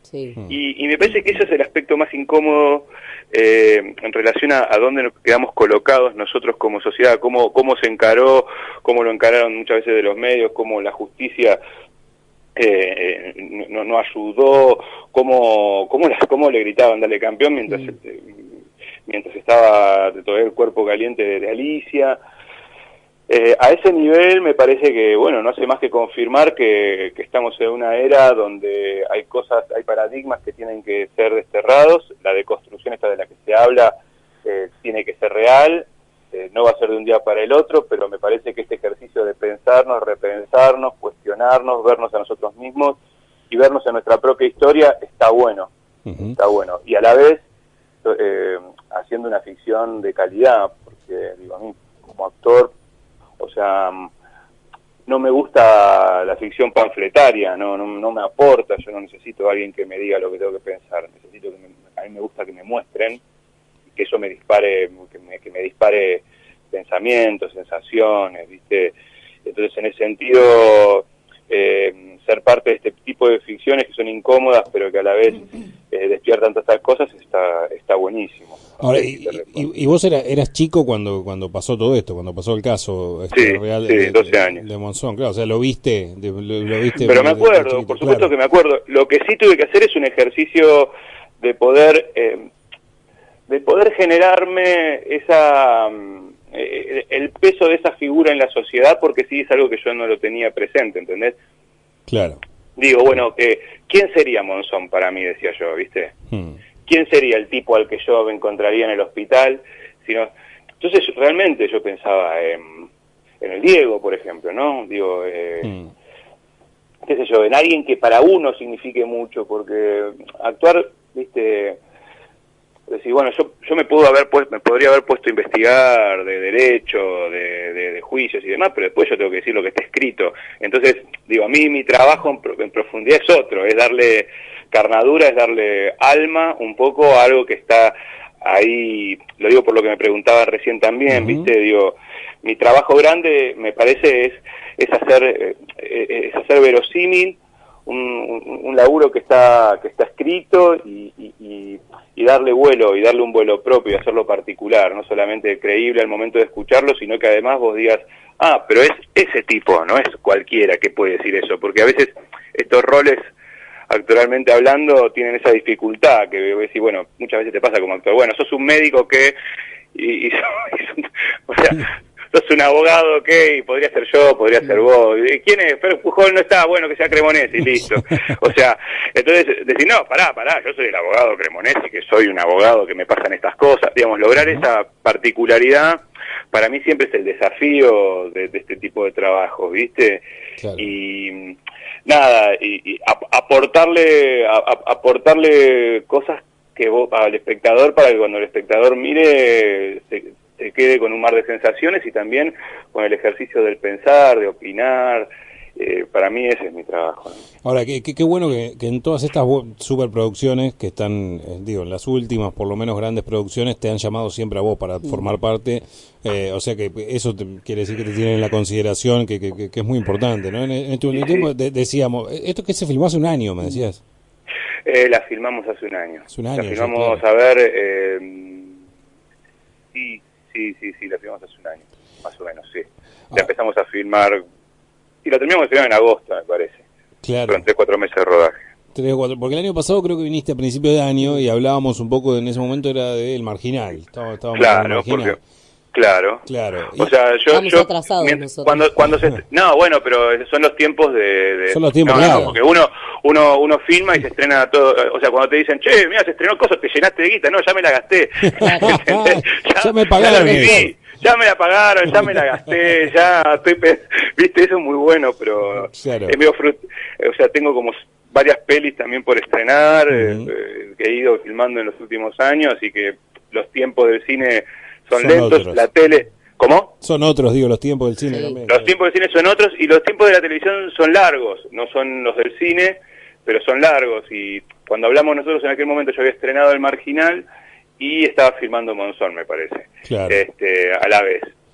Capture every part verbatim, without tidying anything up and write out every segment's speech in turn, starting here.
Sí. Y, y me parece que ese es el aspecto más incómodo eh, en relación a, a dónde nos quedamos colocados nosotros como sociedad, cómo, cómo se encaró, cómo lo encararon muchas veces de los medios, cómo la justicia eh, no, no ayudó, cómo, cómo, las, cómo le gritaban dale campeón mientras, mm. eh, mientras estaba todavía el cuerpo caliente de, de Alicia. Eh, a ese nivel me parece que, bueno, no hace más que confirmar que, que estamos en una era donde hay cosas, hay paradigmas que tienen que ser desterrados, la deconstrucción esta de la que se habla eh, tiene que ser real, eh, no va a ser de un día para el otro, pero me parece que este ejercicio de pensarnos, repensarnos, cuestionarnos, vernos a nosotros mismos y vernos en nuestra propia historia está bueno, uh-huh. está bueno, y a la vez eh, haciendo una ficción de calidad, porque digo, a mí como actor, o sea, no me gusta la ficción panfletaria, no, no no me aporta, yo no necesito a alguien que me diga lo que tengo que pensar, necesito que me, a mí me gusta que me muestren y que eso me dispare, que me, que me dispare pensamientos, sensaciones, ¿viste? Entonces, en ese sentido, eh, ser parte de este tipo de ficciones que son incómodas, pero que a la vez eh, despiertan todas estas cosas, está está buenísimo. Ahora, y, y, y vos era, eras chico cuando cuando pasó todo esto, cuando pasó el caso este, sí, real sí, de, doce años. de, de Monzón, claro, o sea, lo viste, de, lo, lo viste. Pero me acuerdo, de, de por supuesto claro. que me acuerdo. Lo que sí tuve que hacer es un ejercicio de poder eh, de poder generarme esa eh, el peso de esa figura en la sociedad, porque sí es algo que yo no lo tenía presente, ¿entendés? Claro. Digo, bueno, que ¿quién sería Monzón para mí? Decía yo, ¿viste? Hmm. ¿Quién sería el tipo al que yo me encontraría en el hospital? Si no... Entonces, realmente yo pensaba en, en el Diego, por ejemplo, ¿no? Digo, eh, mm. qué sé yo, en alguien que para uno signifique mucho, porque actuar, viste, decir, bueno, yo yo me puedo haber puesto, me podría haber puesto a investigar de derecho, de, de, de juicios y demás, pero después yo tengo que decir lo que está escrito. Entonces, digo, a mí mi trabajo en, en profundidad es otro, es darle carnadura, es darle alma un poco a algo que está ahí, lo digo por lo que me preguntaba recién también, uh-huh. ¿viste? Digo, mi trabajo grande, me parece, es es hacer eh, es hacer verosímil un, un, un laburo que está que está escrito y, y, y, y darle vuelo, y darle un vuelo propio, y hacerlo particular, no solamente creíble al momento de escucharlo, sino que además vos digas, ah, pero es ese tipo, no es cualquiera que puede decir eso, porque a veces estos roles, actualmente hablando, tienen esa dificultad, que decís, bueno, muchas veces te pasa como actor, bueno, sos un médico que, y, y, y o sea, sos un abogado que, y podría ser yo, podría ser vos, ¿quién es? Pero Pujol no está, bueno, que sea Cremonesi, listo. O sea, entonces, decir, no, pará, pará, yo soy el abogado Cremonesi, que soy un abogado que me pasan estas cosas, digamos, lograr esa particularidad, para mí siempre es el desafío de, de este tipo de trabajos, ¿viste? Claro. Y nada, y, y aportarle a, a, aportarle cosas que vos, al espectador, para que cuando el espectador mire se, se quede con un mar de sensaciones, y también con el ejercicio del pensar, de opinar. Eh, para mí ese es mi trabajo, ¿no? Ahora, qué, qué, qué bueno que, que en todas estas superproducciones que están, eh, digo, en las últimas, por lo menos grandes producciones, te han llamado siempre a vos para mm. formar parte, eh, o sea que eso te, quiere decir que te tienen en la consideración, que, que, que es muy importante, ¿no? En, en este último sí, tiempo sí. De, decíamos, esto que se filmó hace un año, me decías. Eh, la filmamos hace un año. Hace un año. La filmamos, sí, claro. a ver, eh, sí, sí, sí, sí, la filmamos hace un año, más o menos, sí. Ah. La empezamos a filmar... Y la terminamos de filmar en agosto, me parece. Claro. Fueron tres, cuatro meses de rodaje. Tres o cuatro, porque el año pasado creo que viniste a principio de año y hablábamos un poco, en ese momento era del Marginal. Estábamos, estábamos claro, marginal. porque... Claro. Claro. O sea, yo... Estamos yo atrasados mientras, nosotros. Cuando, cuando se... No, bueno, pero son los tiempos de... de... Son los tiempos, no, claro. No, porque uno, uno, uno filma y se estrena todo... O sea, cuando te dicen, che, mira, se estrenó cosas, te llenaste de guita. No, ya me la gasté. ya, ya me pagaron. Ya la Ya me la pagaron, ya me la gasté, ya estoy... Pe... Viste, eso es muy bueno, pero... Claro. Es medio frut... O sea, tengo como varias pelis también por estrenar, uh-huh. eh, que he ido filmando en los últimos años, y que los tiempos del cine son, son lentos, otros. La tele... ¿Cómo? Son otros, digo, los tiempos del cine sí. también. Los tiempos del cine son otros, y los tiempos de la televisión son largos, no son los del cine, pero son largos, y cuando hablamos nosotros en aquel momento yo había estrenado El Marginal, y estaba filmando Monzón, me parece, claro. este, a la vez.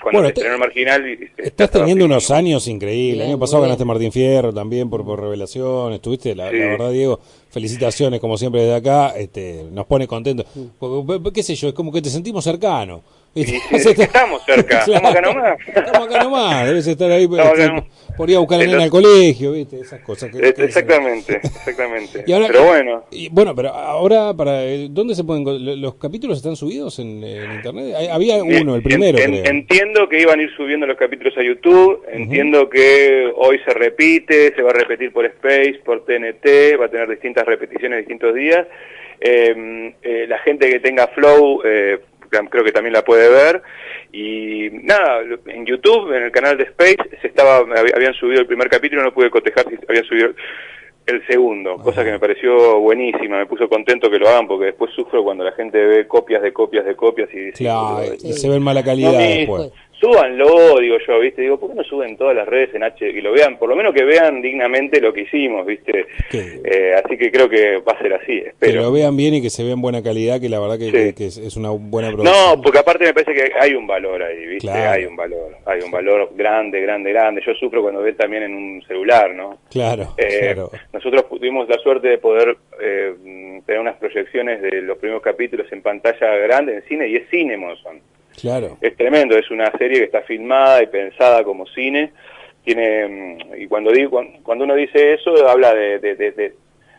cuando bueno, se estrenó el Marginal. Y, y estás teniendo unos años increíbles. Bien, el año pasado bien. ganaste Martín Fierro también por, por Revelación. Estuviste, la, Sí. la verdad, Diego, felicitaciones como siempre desde acá. Este, nos pone contentos. Porque, qué sé yo, es como que te sentimos cercano. Sí, sí, estamos cerca, Claro, estamos acá nomás. Estamos acá nomás, debes estar ahí este, Acá. por ir a buscar a Entonces, nena al colegio, ¿viste? Esas cosas. Que, que exactamente, exactamente. y ahora, pero bueno. Y, bueno, pero ahora, para ¿dónde se pueden los capítulos están subidos en, en internet? Había uno, el primero, en, creo. Entiendo que iban a ir subiendo los capítulos a YouTube, entiendo uh-huh. que hoy se repite, se va a repetir por Space, por T N T, va a tener distintas repeticiones distintos días. Eh, eh, la gente que tenga Flow, eh, creo que también la puede ver. Y nada, en YouTube, en el canal de Space, se estaba habían subido el primer capítulo, no pude cotejar si habían subido el segundo, Ajá. cosa que me pareció buenísima, me puso contento que lo hagan, porque después sufro cuando la gente ve copias de copias de copias y... Claro, sí, y se ve en mala calidad no, después. Súbanlo, digo yo, ¿viste? Digo, ¿por qué no suben todas las redes en H? Y lo vean, por lo menos que vean dignamente lo que hicimos, ¿viste? Eh, así que creo que va a ser así, espero. Que lo vean bien y que se vea en buena calidad, que la verdad que, sí. que, que es, es una buena producción. No, porque aparte me parece que hay un valor ahí, ¿viste? Claro. Hay un valor, hay un valor grande, grande, grande. Yo sufro cuando ven también en un celular, ¿no? Claro, eh, claro. Nosotros tuvimos la suerte de poder eh, tener unas proyecciones de los primeros capítulos en pantalla grande, en cine, y es cine, Monzón. Claro. Es tremendo, es una serie que está filmada y pensada como cine. Tiene, y cuando digo, cuando uno dice eso, habla de, de, de, de,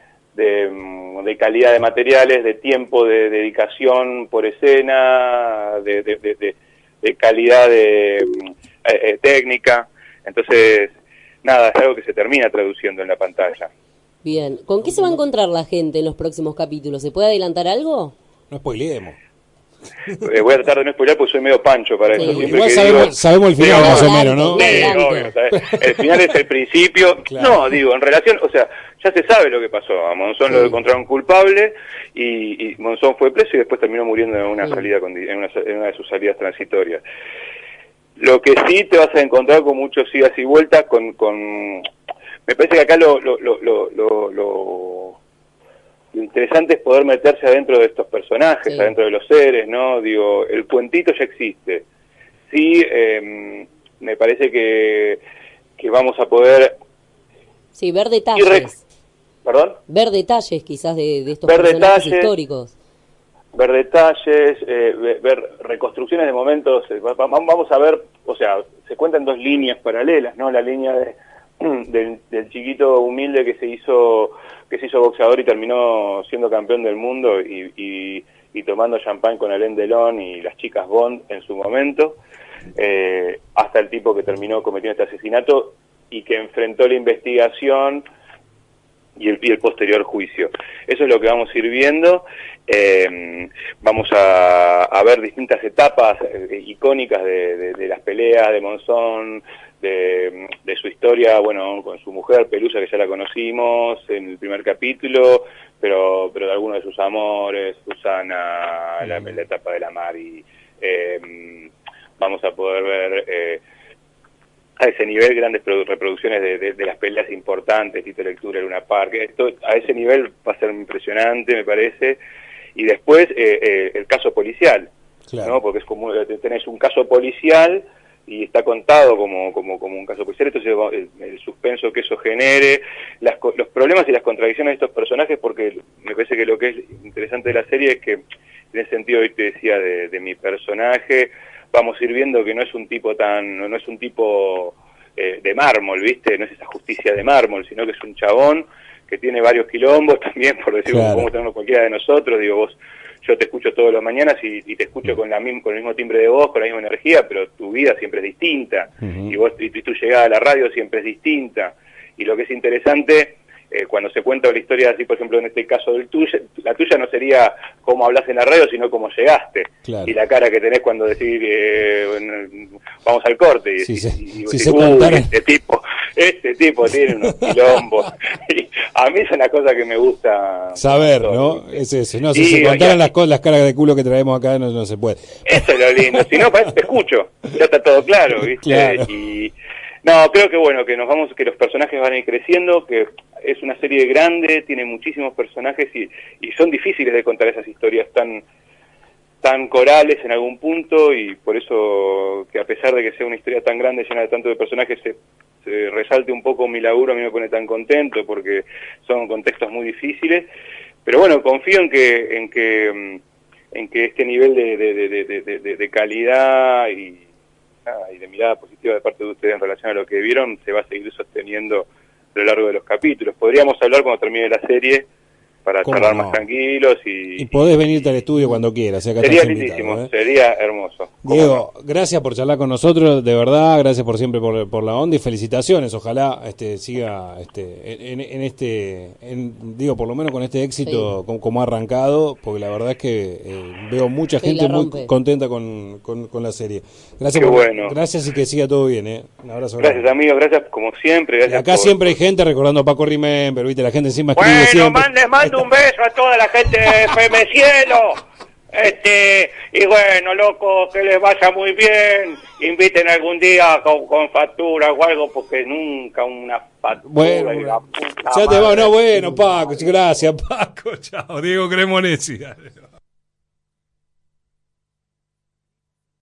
de, de calidad de materiales, de tiempo de dedicación por escena, de, de, de, de, de calidad de eh, técnica. Entonces, nada, es algo que se termina traduciendo en la pantalla. Bien, ¿con qué se va a encontrar la gente en los próximos capítulos? ¿Se puede adelantar algo? No spoileemos. Eh, voy a tratar de no spoiler porque soy medio pancho para sí. eso. Siempre Igual que sabemos, digo, sabemos el final, digo, más o menos, ¿no? Sí, obvio, ¿sabes? El final es el principio. Claro. No, digo, en relación, o sea, ya se sabe lo que pasó. A Monzón sí. lo encontraron culpable y, y Monzón fue preso y después terminó muriendo en una sí. salida con, en, una, en una de sus salidas transitorias. Lo que sí te vas a encontrar con muchos idas y vueltas, con, con me parece que acá lo, lo, lo, lo, lo, lo Lo interesante es poder meterse adentro de estos personajes, sí. adentro de los seres, ¿no? Digo, el cuentito ya existe. Sí, eh, me parece que, que vamos a poder... Sí, ver detalles. Re... ¿Perdón? Ver detalles quizás de, de estos ver personajes detalles, históricos. Ver detalles, eh, ver reconstrucciones de momentos. Vamos a ver, o sea, se cuentan dos líneas paralelas, ¿no? La línea de... Del, del chiquito humilde que se hizo que se hizo boxeador y terminó siendo campeón del mundo y, y, y tomando champán con Alain Delon y las chicas Bond en su momento, eh, hasta el tipo que terminó cometiendo este asesinato y que enfrentó la investigación y el, y el posterior juicio. Eso es lo que vamos a ir viendo. Eh, vamos a, a ver distintas etapas eh, icónicas de, de, de las peleas de Monzón, De, de su historia, bueno, con su mujer, Pelusa, que ya la conocimos en el primer capítulo, pero pero de algunos de sus amores, Susana, mm. la, la etapa de la Mari. Eh, vamos a poder ver eh, a ese nivel grandes reproducciones de, de, de las peleas importantes, Tito Lectura, Luna Park. Esto a ese nivel va a ser impresionante, me parece. Y después eh, eh, el caso policial, claro. ¿no? Porque es como tenés un caso policial y está contado como como como un caso policial, entonces el, el suspenso que eso genere, las, los problemas y las contradicciones de estos personajes, porque me parece que lo que es interesante de la serie es que, en ese sentido, hoy te decía de, de mi personaje, vamos a ir viendo que no es un tipo tan, no, no es un tipo eh, de mármol, ¿viste? No es esa justicia de mármol, sino que es un chabón que tiene varios quilombos también, por decirlo, claro. como tenerlo cualquiera de nosotros, digo, vos, yo te escucho todas las mañanas y, y te escucho con la con el mismo timbre de voz, con la misma energía, pero tu vida siempre es distinta, uh-huh. y vos y, y tu llegada a la radio siempre es distinta, y lo que es interesante, eh, cuando se cuenta la historia así, por ejemplo, en este caso del tuyo, la tuya no sería cómo hablas en la radio, sino cómo llegaste, claro. y la cara que tenés cuando decís, eh, bueno, vamos al corte, y, sí, sí. y, y, sí, y se uh, este tipo, este tipo tiene unos quilombos, y a mí es una cosa que me gusta saber, ¿no? Es eso, no, si y, se contaran las, las caras de culo que traemos acá, no, no se puede. Eso es lo lindo, si no, para eso te escucho, ya está todo claro, ¿viste? Claro. Y no, creo que bueno, que nos vamos, que los personajes van a ir creciendo, que es una serie grande, tiene muchísimos personajes y, y son difíciles de contar esas historias tan tan corales en algún punto, y por eso que a pesar de que sea una historia tan grande, llena de tanto de personajes, se, se resalte un poco mi laburo, a mí me pone tan contento, porque son contextos muy difíciles, pero bueno, confío en que en que en que este nivel de, de, de, de, de, de calidad y, ah, y de mirada positiva de parte de ustedes en relación a lo que vieron se va a seguir sosteniendo a lo largo de los capítulos. Podríamos hablar cuando termine la serie para charlar no? más tranquilos y... Y podés venirte al estudio cuando quieras. Acá sería lindísimo, invitado, ¿eh? Sería hermoso. Diego, no? gracias por charlar con nosotros, de verdad, gracias por siempre por, por la onda y felicitaciones. Ojalá este siga este en, en este, en, digo, por lo menos con este éxito sí. como, como ha arrancado, porque la verdad es que eh, veo mucha sí, gente muy contenta con, con, con la serie. Gracias Qué por, bueno. Gracias y que siga todo bien, ¿eh? Un abrazo. Gracias, grande. Amigos, gracias como siempre. Gracias acá por, siempre hay gente recordando a Paco Remember, ¿viste? La gente encima escribe bueno, siempre. Man, les mando un beso a toda la gente de F M Cielo. Este, y bueno, loco, que les vaya muy bien. Inviten algún día con, con factura o algo, porque nunca una factura. Bueno, y la puta ya te madre. va, no, bueno, Paco, gracias, Paco. Chao, Diego Cremonesi.